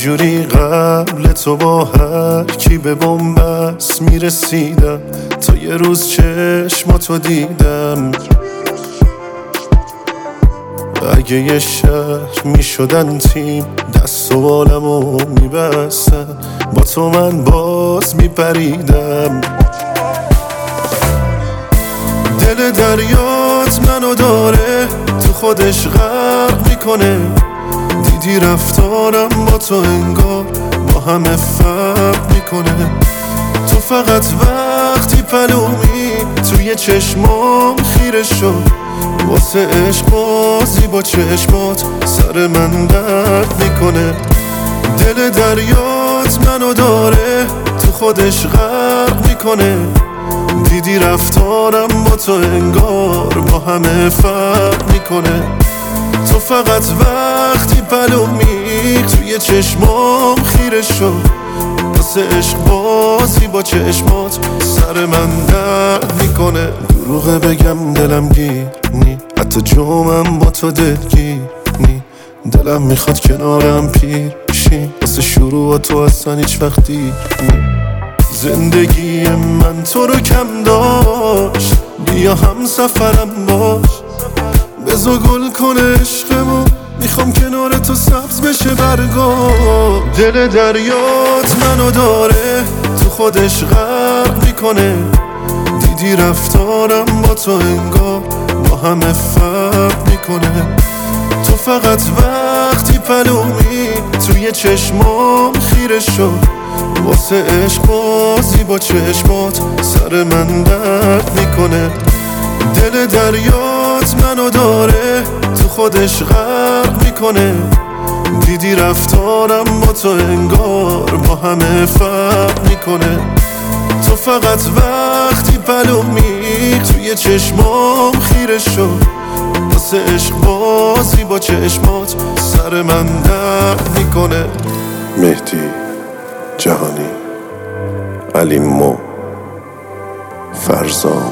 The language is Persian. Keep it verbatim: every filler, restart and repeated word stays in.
جوری قبل تو با هر کی به بنبست میرسیدم، تا یه روز چشماتو دیدم. اگه یه شهر میشدن تیم، دست و بالمو میبستن، با تو من باز میپریدم. دل دریات منو داره تو خودش غرق میکنه، دیدی رفتارم با تو انگار با همه فرق میکنه. تو فقط وقتی پلومی توی چشمام خیره شد، واسه عشق بازی با چشمات سر من درد میکنه. دل دریات منو داره تو خودش غرق میکنه، دیدی رفتارم با تو انگار با همه فرق میکنه. تو فقط وقتی پلومی توی چشمام خیره شد، واسه عشق بازی با چشمات سر من درد میکنه. دروغه بگم دلم گیر نی، حتی جومم با تو دلگیر نی. دلم میخواد کنارم پیر شی، واسه شروع تو اصلا هیچ وقت دیر نی. زندگی من تو رو کم داشت، بیا هم سفرم باش، بزا گل کنه عشقمو، میخوام کنار تو سبز بشه برگا. دل دریات منو داره تو خودش غرق میکنه، دیدی رفتارم با تو انگار با همه فرق میکنه. تو فقط وقتی پلومی توی چشمام خیره شد، واسه عشق بازی با چشمات سر من درد میکنه. دل دریات منو داره تو خودش غرق میکنه، دیدی رفتارم با تو انگار با همه فرق میکنه. تو فقط وقتی پلومی توی چشمام خیره شد، واسه عشق بازی با چشمات سر من درد میکنه. مهدی جهانی، علی مو، فرزام